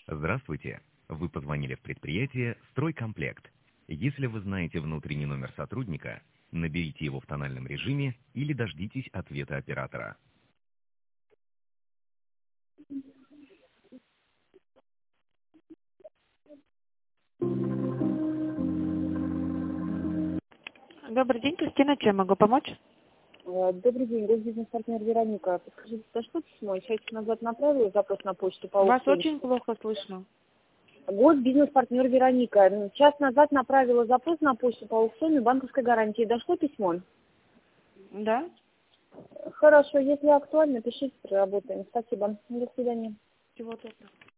Здравствуйте. Вы позвонили в предприятие «Стройкомплект». Если вы знаете внутренний номер сотрудника, наберите его в тональном режиме или дождитесь ответа оператора. Добрый день, Кристина, чем могу помочь? Добрый день, госбизнес-партнер Вероника. Подскажите, за что письмо? Час назад направила запрос на почту по Вас аукциону. очень плохо слышно. Госбизнес-партнер Вероника. Час назад направила запрос на почту по аукциону банковской гарантии. Дошло письмо? Да? Хорошо, если актуально, пишите, проработаем. Спасибо. До свидания. Всего доброго.